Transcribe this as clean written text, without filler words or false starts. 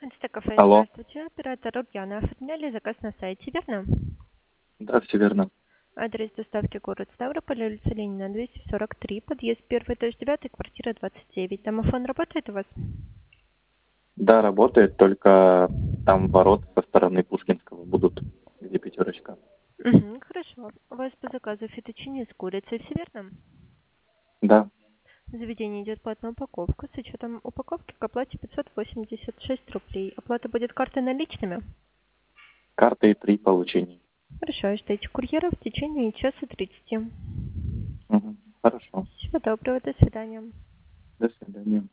Инстакафе, Алло. здравствуйте. Оператор Рубьяна. Оформляли заказ на сайте, верно? Да, все верно. Адрес доставки город Ставрополь, улица Ленина, 243, подъезд 1, этаж 9, квартира 29. Домофон работает у вас? Да, работает, только там ворота со стороны Пушкинского будут, где пятерочка. Угу, хорошо. У вас по заказу фетучини с курицей, все верно? Да, Заведение идет платная упаковка. С учетом упаковки к оплате 586 рублей. Оплата будет картой наличными? картой при получении. Хорошо, ждите курьера в течение часа 30. Мгм. Хорошо. Всего доброго, до свидания. До свидания.